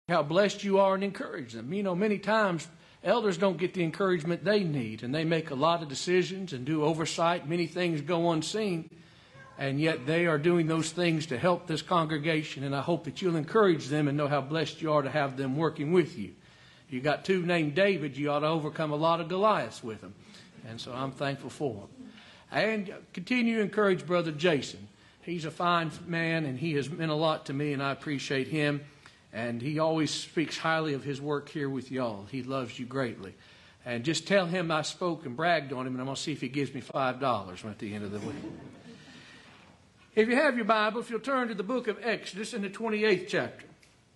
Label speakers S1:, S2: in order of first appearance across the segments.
S1: how blessed you are and encourage them. You know, many times elders don't get the encouragement they need, and they make a lot of decisions and do oversight. Many things go unseen, and yet they are doing those things to help this congregation, and I hope that you'll encourage them and know how blessed you are to have them working with you. You got two named David, you ought to overcome a lot of Goliaths with them, and so I'm thankful for them. And continue to encourage Brother Jason. He's a fine man, and he has meant a lot to me, and I appreciate him. And he always speaks highly of his work here with y'all. He loves you greatly. And just tell him I spoke and bragged on him, and I'm going to see if he gives me $5 at the end of the week. If you have your Bible, if you'll turn to the book of Exodus in the 28th chapter.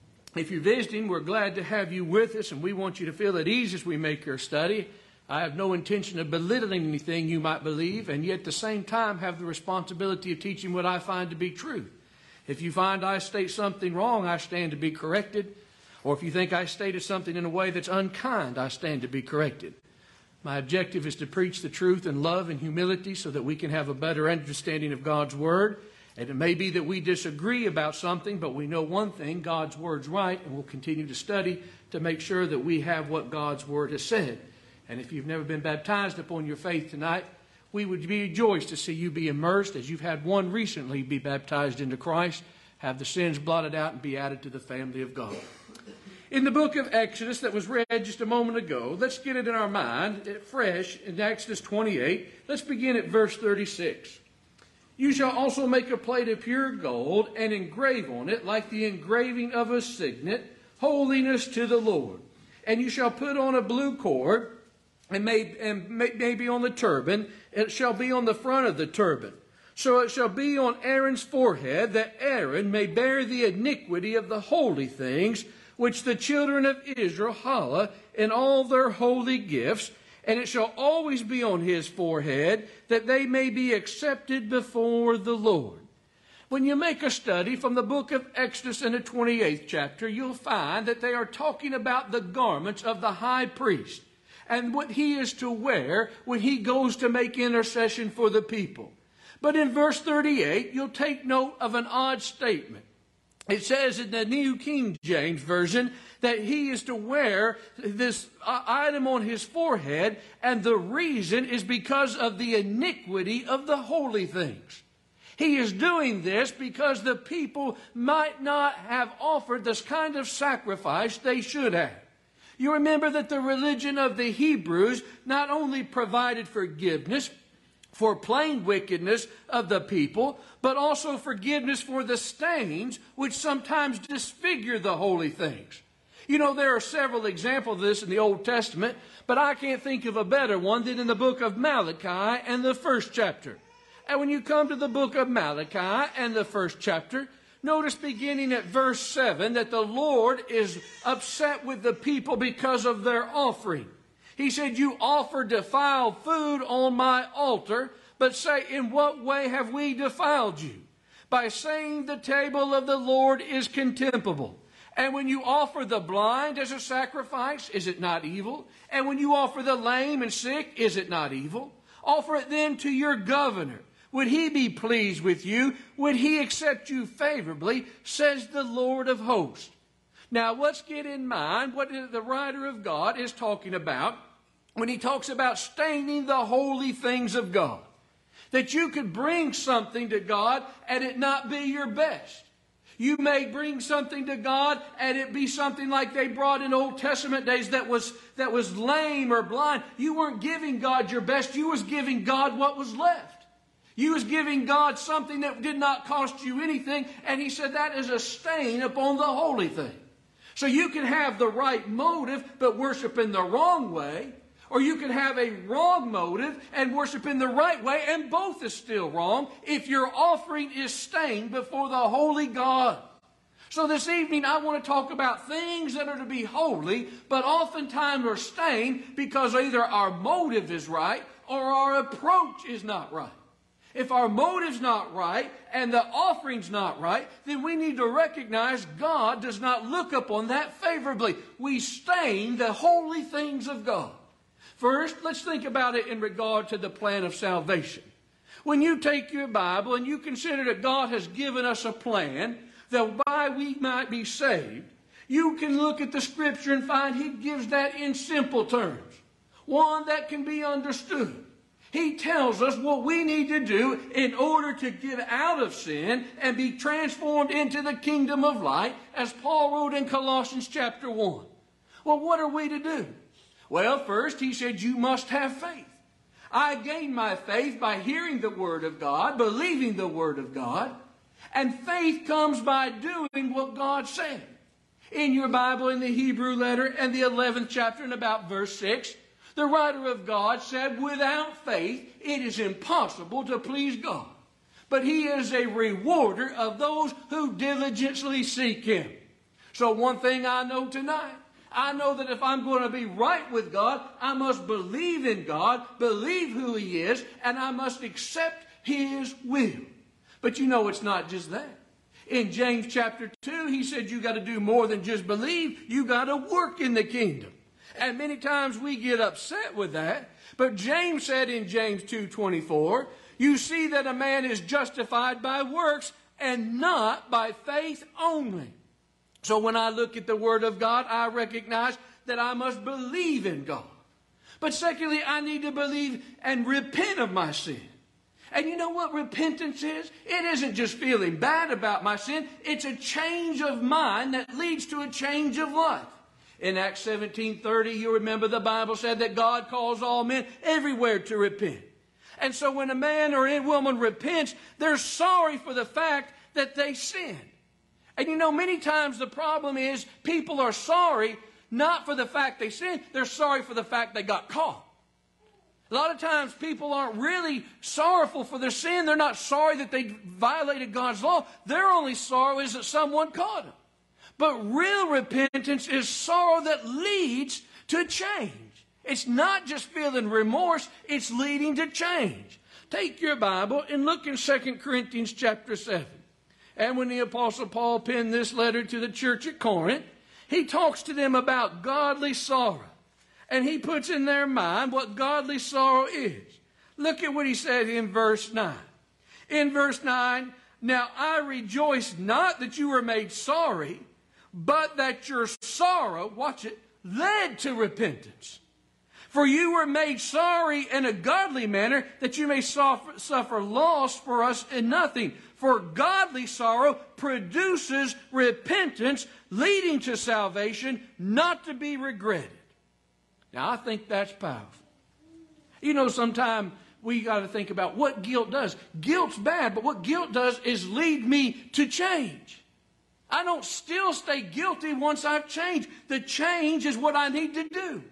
S1: If you're visiting, we're glad to have you with us, and we want you to feel at ease as we make your study. I have no intention of belittling anything you might believe, and yet at the same time have the responsibility of teaching what I find to be true. If you find I state something wrong, I stand to be corrected. Or if you think I stated something in a way that's unkind, I stand to be corrected. My objective is to preach the truth in love and humility so that we can have a better understanding of God's Word. And it may be that we disagree about something, but we know one thing, God's Word's right, and we'll continue to study to make sure that we have what God's Word has said. And if you've never been baptized upon your faith tonight, we would be rejoiced to see you be immersed, as you've had one recently be baptized into Christ, have the sins blotted out, and be added to the family of God. In the book of Exodus that was read just a moment ago, let's get it in our mind, fresh, in Exodus 28. Let's begin at verse 36. You shall also make a plate of pure gold, and engrave on it, like the engraving of a signet, holiness to the Lord. And you shall put on a blue cord, and maybe on the turban. It shall be on the front of the turban. So it shall be on Aaron's forehead, that Aaron may bear the iniquity of the holy things, which the children of Israel hallow in all their holy gifts. And it shall always be on his forehead, that they may be accepted before the Lord. When you make a study from the book of Exodus in the 28th chapter, you'll find that they are talking about the garments of the high priest, and what he is to wear when he goes to make intercession for the people. But in verse 38, you'll take note of an odd statement. It says in the New King James Version that he is to wear this item on his forehead, and the reason is because of the iniquity of the holy things. He is doing this because the people might not have offered this kind of sacrifice they should have. You remember that the religion of the Hebrews not only provided forgiveness for plain wickedness of the people, but also forgiveness for the stains which sometimes disfigure the holy things. You know, there are several examples of this in the Old Testament, but I can't think of a better one than in the book of Malachi and the first chapter. And when you come to the book of Malachi and the first chapter, notice beginning at verse 7 that the Lord is upset with the people because of their offering. He said, you offer defiled food on my altar, but say, in what way have we defiled you? By saying the table of the Lord is contemptible. And when you offer the blind as a sacrifice, is it not evil? And when you offer the lame and sick, is it not evil? Offer it then to your governor. Would he be pleased with you? Would he accept you favorably? Says the Lord of hosts. Now, let's get in mind what the writer of God is talking about when he talks about staining the holy things of God. That you could bring something to God and it not be your best. You may bring something to God and it be something like they brought in Old Testament days that was lame or blind. You weren't giving God your best. You was giving God what was left. You was giving God something that did not cost you anything, and he said that is a stain upon the holy thing. So you can have the right motive but worship in the wrong way, or you can have a wrong motive and worship in the right way, and both is still wrong if your offering is stained before the holy God. So this evening I want to talk about things that are to be holy, but oftentimes are stained because either our motive is right or our approach is not right. If our motive's not right and the offering's not right, then we need to recognize God does not look upon that favorably. We stain the holy things of God. First, let's think about it in regard to the plan of salvation. When you take your Bible and you consider that God has given us a plan that why we might be saved, You can look at the Scripture and find He gives that in simple terms, one that can be understood. He tells us what we need to do in order to get out of sin and be transformed into the kingdom of light, as Paul wrote in Colossians chapter 1. Well, what are we to do? Well, first, he said, you must have faith. I gained my faith by hearing the Word of God, believing the Word of God, and faith comes by doing what God said. In your Bible, in the Hebrew letter and the 11th chapter and about verse 6, the writer of God said, without faith, it is impossible to please God. But He is a rewarder of those who diligently seek Him. So one thing I know tonight, I know that if I'm going to be right with God, I must believe in God, believe who He is, and I must accept His will. But you know it's not just that. In James chapter 2, he said you got to do more than just believe. You got to work in the kingdom. And many times we get upset with that. But James said in James 2:24, you see that a man is justified by works and not by faith only. So when I look at the Word of God, I recognize that I must believe in God. But secondly, I need to believe and repent of my sin. And you know what repentance is? It isn't just feeling bad about my sin. It's a change of mind that leads to a change of life. In Acts 17:30, you remember the Bible said that God calls all men everywhere to repent. And so when a man or a woman repents, they're sorry for the fact that they sinned. And you know, many times the problem is people are sorry not for the fact they sinned. They're sorry for the fact they got caught. A lot of times people aren't really sorrowful for their sin. They're not sorry that they violated God's law. Their only sorrow is that someone caught them. But real repentance is sorrow that leads to change. It's not just feeling remorse. It's leading to change. Take your Bible and look in 2 Corinthians chapter 7. And when the Apostle Paul penned this letter to the church at Corinth, he talks to them about godly sorrow. And he puts in their mind what godly sorrow is. Look at what he said in verse 9. In verse 9, now I rejoice not that you were made sorry, but that your sorrow, watch it, led to repentance. For you were made sorry in a godly manner, that you may suffer loss for us in nothing. For godly sorrow produces repentance, leading to salvation, not to be regretted. Now, I think that's powerful. You know, sometimes we got to think about what guilt does. Guilt's bad, but what guilt does is lead me to change. I don't still stay guilty once I've changed. The change is what I need to do.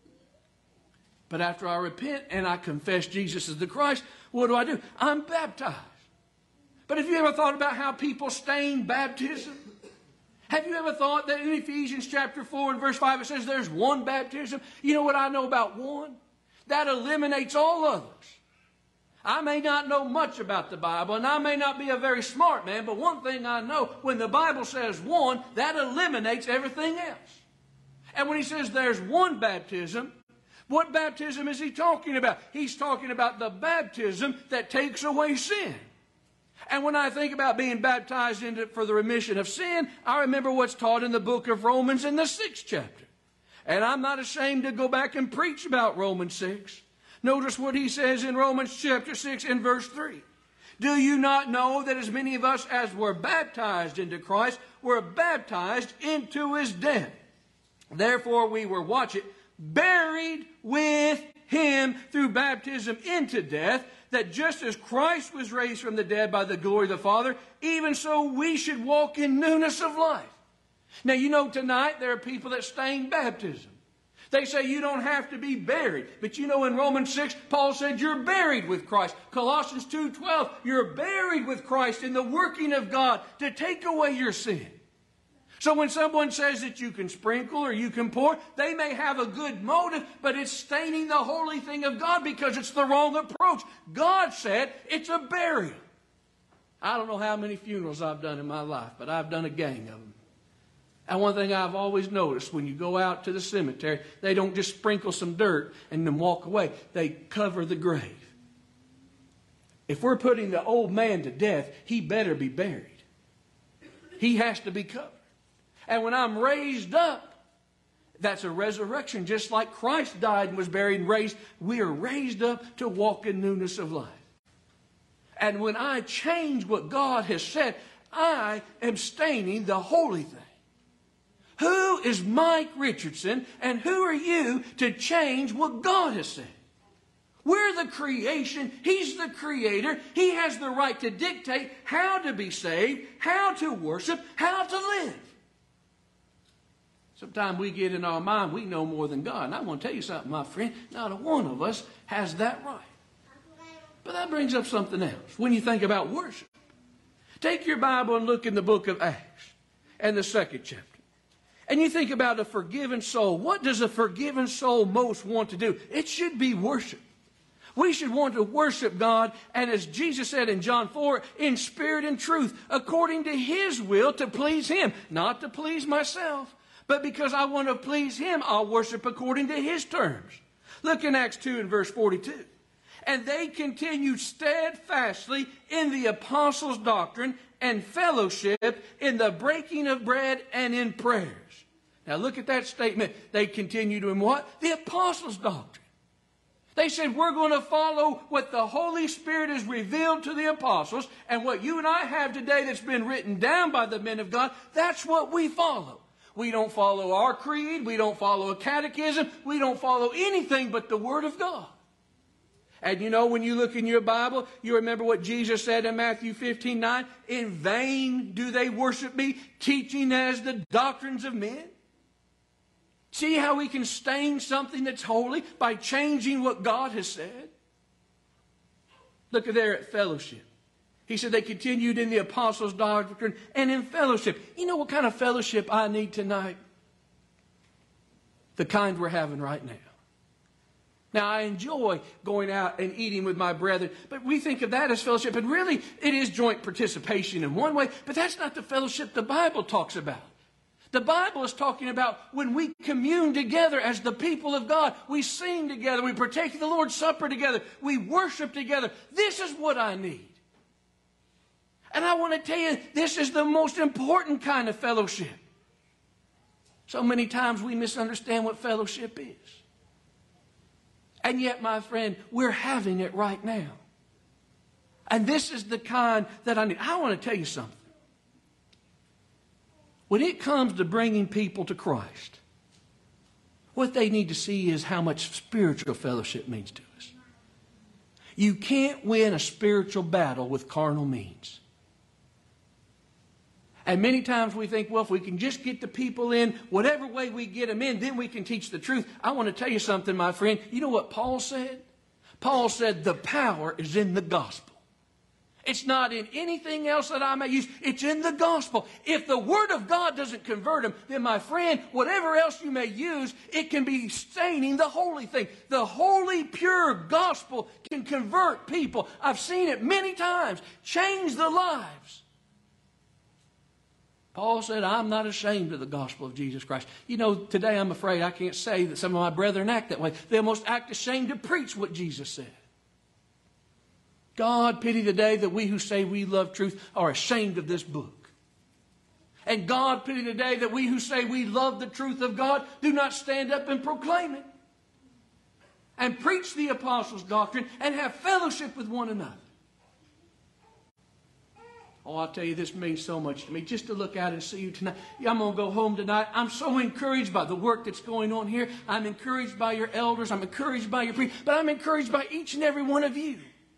S1: But after I repent and I confess Jesus as the Christ, what do? I'm baptized. But have you ever thought about how people stain baptism? Have you ever thought that in Ephesians chapter 4 and verse 5 it says there's one baptism? You know what I know about one? That eliminates all others. I may not know much about the Bible, and I may not be a very smart man, but one thing I know, when the Bible says one, that eliminates everything else. And when he says there's one baptism, what baptism is he talking about? He's talking about the baptism that takes away sin. And when I think about being baptized for the remission of sin, I remember what's taught in the book of Romans in the 6th chapter. And I'm not ashamed to go back and preach about Romans 6. Notice what he says in Romans chapter 6 and verse 3. Do you not know that as many of us as were baptized into Christ were baptized into his death? Therefore we were, watch it, buried with him through baptism into death, that just as Christ was raised from the dead by the glory of the Father, even so we should walk in newness of life. Now, you know, tonight there are people that stain baptism. They say you don't have to be buried. But you know, in Romans 6, Paul said you're buried with Christ. Colossians 2:12, you're buried with Christ in the working of God to take away your sin. So when someone says that you can sprinkle or you can pour, they may have a good motive, but it's staining the holy thing of God because it's the wrong approach. God said it's a burial. I don't know how many funerals I've done in my life, but I've done a gang of them. And one thing I've always noticed, when you go out to the cemetery, they don't just sprinkle some dirt and then walk away. They cover the grave. If we're putting the old man to death, he better be buried. He has to be covered. And when I'm raised up, that's a resurrection. Just like Christ died and was buried and raised, we are raised up to walk in newness of life. And when I change what God has said, I am staining the holy thing. Who is Mike Richardson and who are you to change what God has said? We're the creation. He's the creator. He has the right to dictate how to be saved, how to worship, how to live. Sometimes we get in our mind, we know more than God. And I want to tell you something, my friend. Not a one of us has that right. But that brings up something else. When you think about worship, take your Bible and look in the book of Acts and the 2nd chapter. And you think about a forgiven soul. What does a forgiven soul most want to do? It should be worship. We should want to worship God, and as Jesus said in John 4, in spirit and truth, according to His will, to please Him, not to please myself. But because I want to please Him, I'll worship according to His terms. Look in Acts 2 and verse 42. And they continued steadfastly in the apostles' doctrine and fellowship, in the breaking of bread and in prayers. Now look at that statement. They continued in what? The apostles' doctrine. They said, we're going to follow what the Holy Spirit has revealed to the apostles, and what you and I have today that's been written down by the men of God, that's what we follow. We don't follow our creed. We don't follow a catechism. We don't follow anything but the Word of God. And you know, when you look in your Bible, you remember what Jesus said in Matthew 15:9. In vain do they worship me, teaching as the doctrines of men. See how we can stain something that's holy by changing what God has said? Look at there at fellowship. He said they continued in the apostles' doctrine and in fellowship. You know what kind of fellowship I need tonight? The kind we're having right now. Now, I enjoy going out and eating with my brethren, but we think of that as fellowship, and really it is joint participation in one way, but that's not the fellowship the Bible talks about. The Bible is talking about when we commune together as the people of God. We sing together. We partake of the Lord's Supper together. We worship together. This is what I need. And I want to tell you, this is the most important kind of fellowship. So many times we misunderstand what fellowship is. And yet, my friend, we're having it right now. And this is the kind that I need. I want to tell you something. When it comes to bringing people to Christ, what they need to see is how much spiritual fellowship means to us. You can't win a spiritual battle with carnal means. And many times we think, well, if we can just get the people in, whatever way we get them in, then we can teach the truth. I want to tell you something, my friend. You know what Paul said? Paul said the power is in the gospel. It's not in anything else that I may use. It's in the gospel. If the Word of God doesn't convert them, then my friend, whatever else you may use, it can be staining the holy thing. The holy, pure gospel can convert people. I've seen it many times. Change the lives. Paul said, I'm not ashamed of the gospel of Jesus Christ. You know, today I'm afraid I can't say that some of my brethren act that way. They almost act ashamed to preach what Jesus said. God pity the day that we who say we love truth are ashamed of this book. And God pity the day that we who say we love the truth of God do not stand up and proclaim it. And preach the apostles' doctrine and have fellowship with one another. Oh, I'll tell you, this means so much to me. Just to look out and see you tonight. I'm going to go home tonight. I'm so encouraged by the work that's going on here. I'm encouraged by your elders. I'm encouraged by your priests. But I'm encouraged by each and every one of you.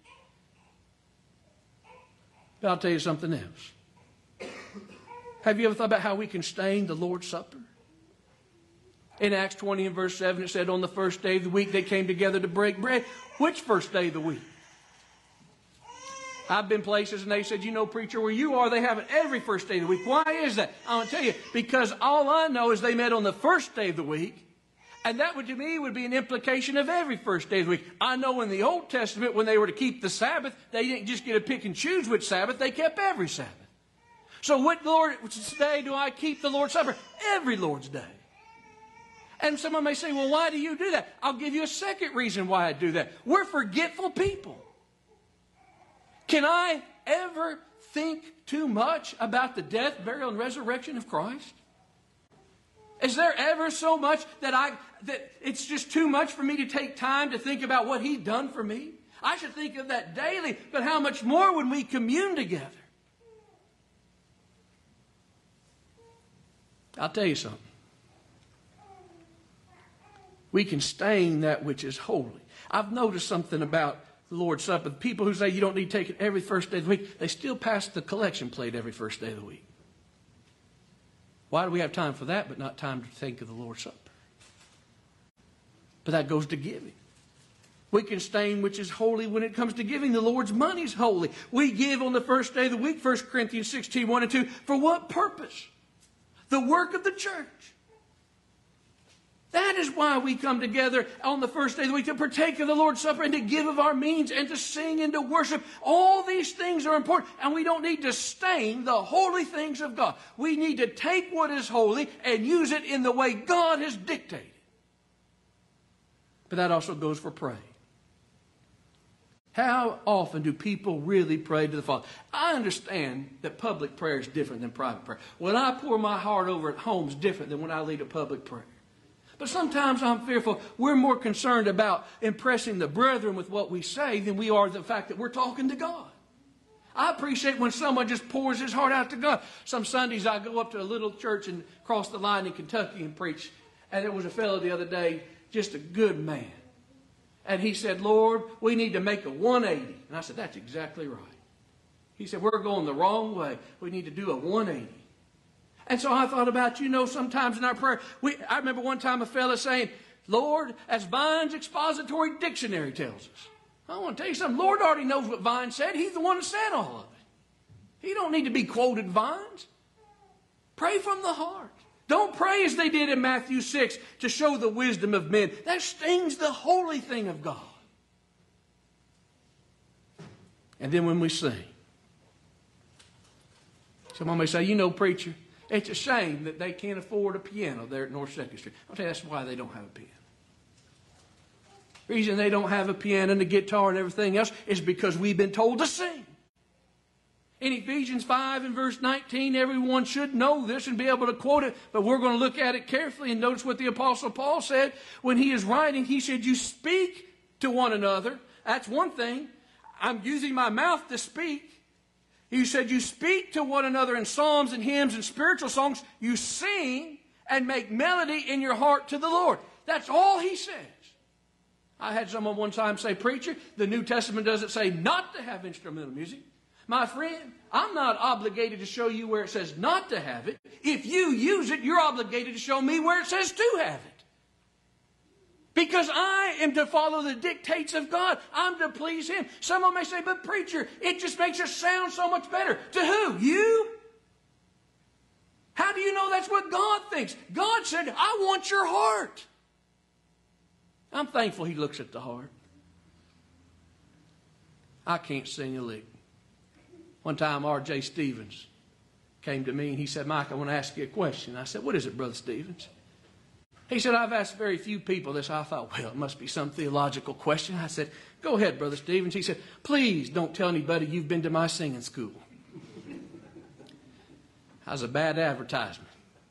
S1: But I'll tell you something else. Have you ever thought about how we can stain the Lord's Supper? In Acts 20 and verse 7, it said, on the first day of the week, they came together to break bread. Which first day of the week? I've been places and they said, you know, preacher, where you are, they have it every first day of the week. Why is that? I want to tell you, because all I know is they met on the first day of the week. And that would, to me, would be an implication of every first day of the week. I know in the Old Testament, when they were to keep the Sabbath, they didn't just get to pick and choose which Sabbath. They kept every Sabbath. So what day do I keep the Lord's Supper? Every Lord's Day. And someone may say, well, why do you do that? I'll give you a second reason why I do that. We're forgetful people. Can I ever think too much about the death, burial, and resurrection of Christ? Is there ever so much that it's just too much for me to take time to think about what He's done for me? I should think of that daily, but how much more when we commune together? I'll tell you something. We can stain that which is holy. I've noticed something about the Lord's Supper. The people who say you don't need to take it every first day of the week, they still pass the collection plate every first day of the week. Why do we have time for that but not time to think of the Lord's Supper? But that goes to giving. We can stain which is holy when it comes to giving. The Lord's money is holy. We give on the first day of the week, 1 Corinthians 16, 1 and 2. For what purpose? The work of the church. That is why we come together on the first day of the week to partake of the Lord's Supper and to give of our means and to sing and to worship. All these things are important, and we don't need to stain the holy things of God. We need to take what is holy and use it in the way God has dictated. But that also goes for praying. How often do people really pray to the Father? I understand that public prayer is different than private prayer. When I pour my heart over at home is different than when I lead a public prayer. But sometimes I'm fearful we're more concerned about impressing the brethren with what we say than we are the fact that we're talking to God. I appreciate when someone just pours his heart out to God. Some Sundays I go up to a little church and cross the line in Kentucky and preach. And there was a fellow the other day, just a good man. And he said, Lord, we need to make a 180. And I said, that's exactly right. He said, we're going the wrong way. We need to do a 180. And so I thought about, sometimes in our prayer, I remember one time a fellow saying, Lord, as Vine's expository dictionary tells us. I want to tell you something. Lord already knows what Vine said. He's the one that said all of it. He don't need to be quoted Vines. Pray from the heart. Don't pray as they did in Matthew 6 to show the wisdom of men. That stains the holy thing of God. And then when we sing, someone may say, preacher, it's a shame that they can't afford a piano there at North 2nd Street. I'll tell you that's why they don't have a piano. The reason they don't have a piano and a guitar and everything else is because we've been told to sing. In Ephesians 5 and verse 19, everyone should know this and be able to quote it, but we're going to look at it carefully and notice what the Apostle Paul said when he is writing. He said, you speak to one another. That's one thing. I'm using my mouth to speak. He said, you speak to one another in psalms and hymns and spiritual songs. You sing and make melody in your heart to the Lord. That's all he says. I had someone one time say, preacher, the New Testament doesn't say not to have instrumental music. My friend, I'm not obligated to show you where it says not to have it. If you use it, you're obligated to show me where it says to have it. Because I am to follow the dictates of God. I'm to please Him. Someone may say, but preacher, it just makes us sound so much better. To who? You? How do you know that's what God thinks? God said, I want your heart. I'm thankful He looks at the heart. I can't sing a lick. One time, R.J. Stevens came to me and he said, Mike, I want to ask you a question. I said, what is it, Brother Stevens? He said, I've asked very few people this. I thought, well, it must be some theological question. I said, go ahead, Brother Stevens. He said, please don't tell anybody you've been to my singing school. That was a bad advertisement.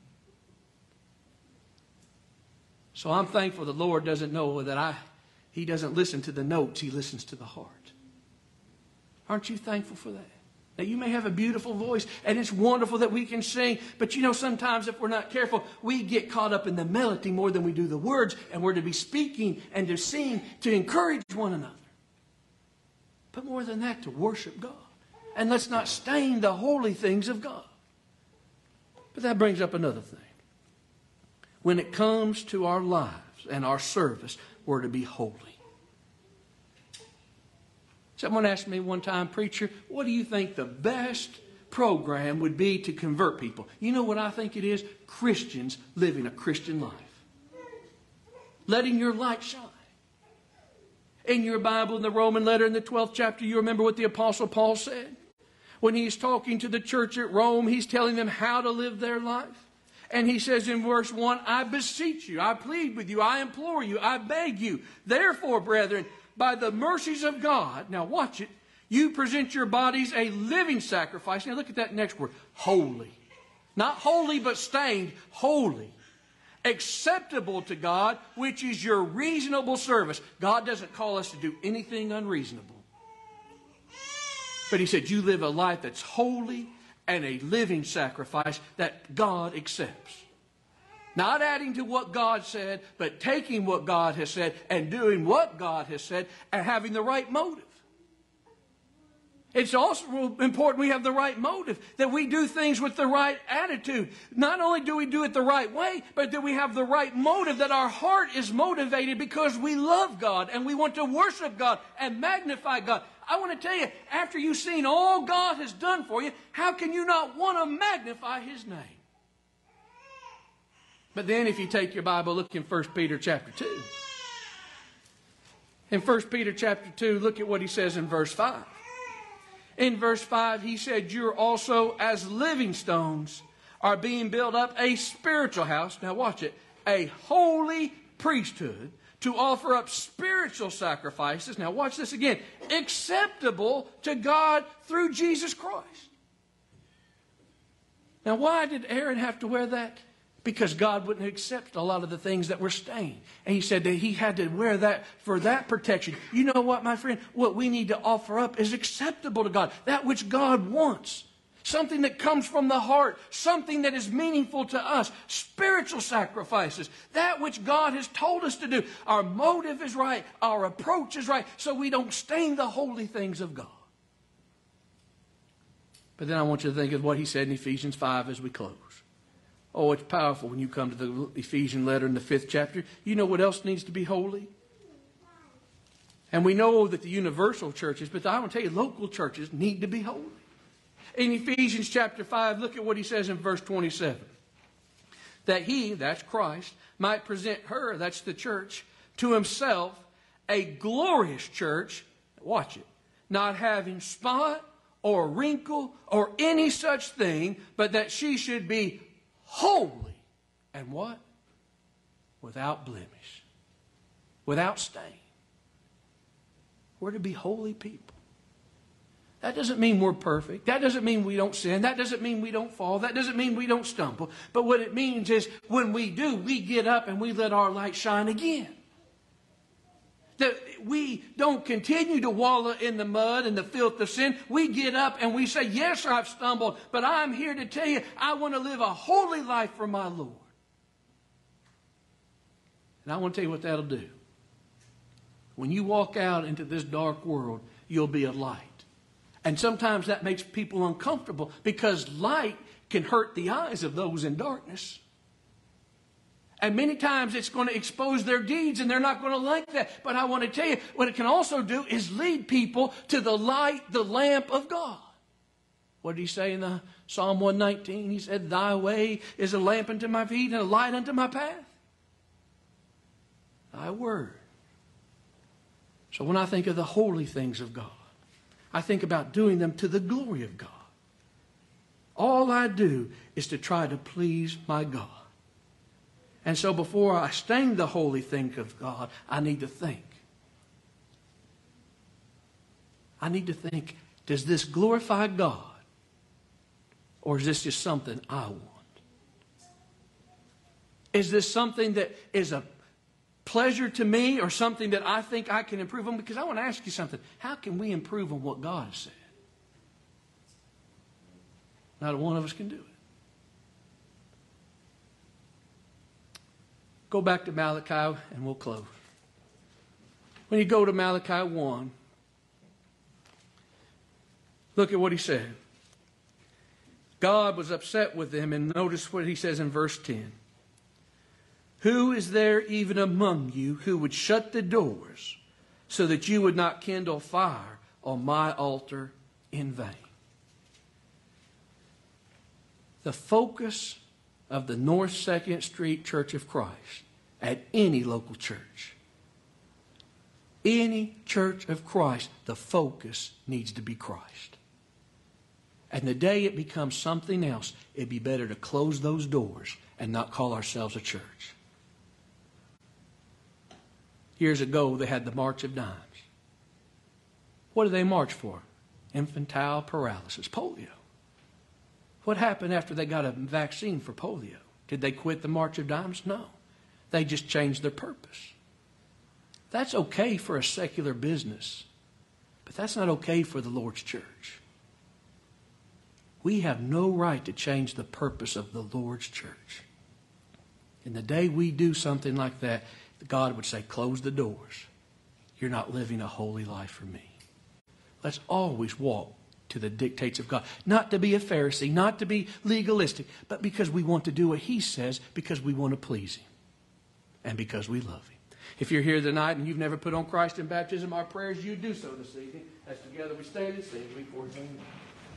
S1: So I'm thankful the Lord doesn't know that He doesn't listen to the notes. He listens to the heart. Aren't you thankful for that? Now, you may have a beautiful voice, and it's wonderful that we can sing, but sometimes if we're not careful, we get caught up in the melody more than we do the words, and we're to be speaking and to sing to encourage one another. But more than that, to worship God. And let's not stain the holy things of God. But that brings up another thing. When it comes to our lives and our service, we're to be holy. Someone asked me one time, preacher, what do you think the best program would be to convert people? You know what I think it is? Christians living a Christian life. Letting your light shine. In your Bible, in the Roman letter in the 12th chapter, you remember what the Apostle Paul said? When he's talking to the church at Rome, he's telling them how to live their life. And he says in verse 1, I beseech you, I plead with you, I implore you, I beg you. Therefore, brethren, by the mercies of God, now watch it, you present your bodies a living sacrifice. Now look at that next word, holy. Not holy but stained, holy. acceptable to God, which is your reasonable service. God doesn't call us to do anything unreasonable. But He said, you live a life that's holy and a living sacrifice that God accepts. Not adding to what God said, but taking what God has said and doing what God has said and having the right motive. It's also important we have the right motive, that we do things with the right attitude. Not only do we do it the right way, but that we have the right motive, that our heart is motivated because we love God and we want to worship God and magnify God. I want to tell you, after you've seen all God has done for you, how can you not want to magnify His name? But then if you take your Bible, look in 1 Peter chapter 2. In 1 Peter chapter 2, look at what he says in verse 5. In verse 5, he said, you're also as living stones are being built up a spiritual house. Now watch it. A holy priesthood to offer up spiritual sacrifices. Now watch this again. Acceptable to God through Jesus Christ. Now why did Aaron have to wear that? Because God wouldn't accept a lot of the things that were stained. And He said that he had to wear that for that protection. You know what, my friend? What we need to offer up is acceptable to God. That which God wants. Something that comes from the heart. Something that is meaningful to us. Spiritual sacrifices. That which God has told us to do. Our motive is right. Our approach is right. So we don't stain the holy things of God. But then I want you to think of what he said in Ephesians 5 as we close. Oh, it's powerful when you come to the Ephesian letter in the 5th chapter. You know what else needs to be holy? And we know that the universal churches, but I want to tell you, local churches need to be holy. In Ephesians chapter 5, look at what he says in verse 27. That He, that's Christ, might present her, that's the church, to Himself a glorious church, watch it, not having spot or wrinkle or any such thing, but that she should be holy and what? Without blemish. Without stain. We're to be holy people. That doesn't mean we're perfect. That doesn't mean we don't sin. That doesn't mean we don't fall. That doesn't mean we don't stumble. But what it means is when we do, we get up and we let our light shine again. That we don't continue to wallow in the mud and the filth of sin. We get up and we say, yes, I've stumbled, but I'm here to tell you, I want to live a holy life for my Lord. And I want to tell you what that'll do. When you walk out into this dark world, you'll be a light. And sometimes that makes people uncomfortable because light can hurt the eyes of those in darkness. And many times it's going to expose their deeds and they're not going to like that. But I want to tell you, what it can also do is lead people to the light, the lamp of God. What did he say in the Psalm 119? He said, thy way is a lamp unto my feet and a light unto my path. Thy word. So when I think of the holy things of God, I think about doing them to the glory of God. All I do is to try to please my God. And so before I stain the holy thing of God, I need to think. I need to think, does this glorify God? Or is this just something I want? Is this something that is a pleasure to me or something that I think I can improve on? Because I want to ask you something. How can we improve on what God has said? Not one of us can do it. Go back to Malachi and we'll close. When you go to Malachi 1, look at what he said. God was upset with them, and notice what he says in verse 10. Who is there even among you who would shut the doors so that you would not kindle fire on my altar in vain? The focus of the North 2nd Street Church of Christ at any local church, any church of Christ, the focus needs to be Christ. And the day it becomes something else, it'd be better to close those doors and not call ourselves a church. Years ago, they had the March of Dimes. What did they march for? Infantile paralysis, polio. What happened after they got a vaccine for polio? Did they quit the March of Dimes? No. They just change their purpose. That's okay for a secular business, but that's not okay for the Lord's church. We have no right to change the purpose of the Lord's church. And the day we do something like that, God would say, close the doors. You're not living a holy life for me. Let's always walk to the dictates of God. Not to be a Pharisee, not to be legalistic, but because we want to do what He says, because we want to please Him, and because we love Him. If you're here tonight and you've never put on Christ in baptism, our prayer is you do so this evening. As together we stand and sing, we pour Him.